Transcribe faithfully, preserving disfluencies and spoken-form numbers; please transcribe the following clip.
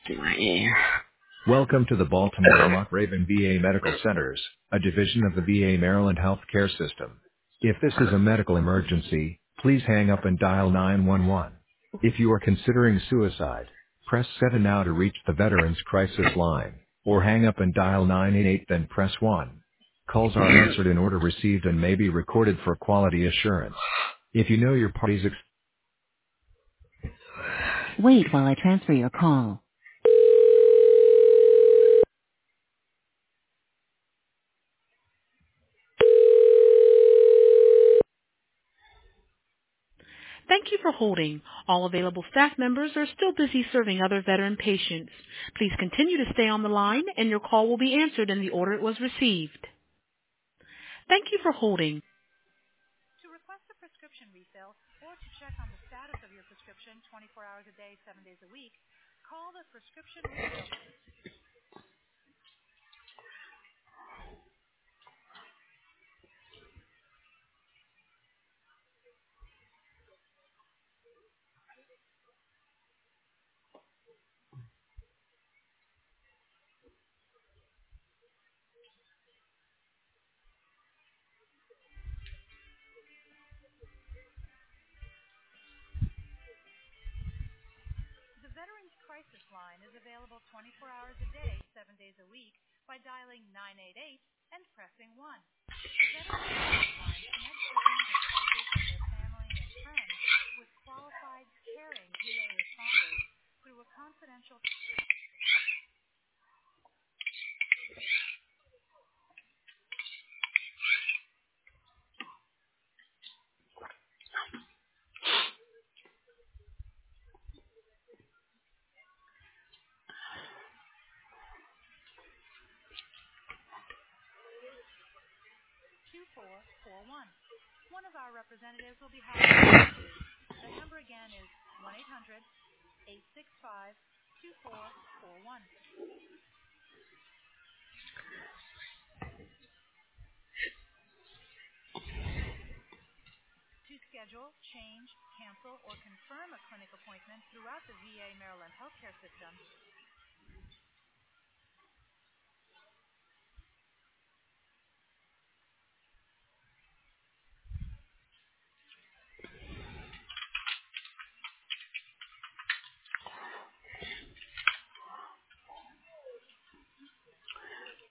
In my ear. Welcome to the Baltimore Mock Raven V A Medical Centers, a division of the V A Maryland Healthcare System. If this is a medical emergency, please hang up and dial nine one one. If you are considering suicide, press seven now to reach the Veterans Crisis Line, or hang up and dial nine eight eight then press one. Calls are answered in order received and may be recorded for quality assurance. If you know your party's ex- Wait while I transfer your call. Thank you for holding. All available staff members are still busy serving other veteran patients. Please continue to stay on the line, and your call will be answered in the order it was received. Thank you for holding. To request a prescription refill or to check on the status of your prescription twenty-four hours a day, seven days a week, call the prescription refill. The Veterans Crisis Line is available twenty-four hours a day, seven days a week by dialing nine eight eight and pressing one. The Veterans Crisis Line connects veterans in crisis and their family and friends with qualified, caring V A responders through a confidential two four four one. One of our representatives will be happy to help you. The number again is one eight hundred, eight six five, two four four one. To schedule, change, cancel, or confirm a clinic appointment throughout the V A Maryland healthcare system,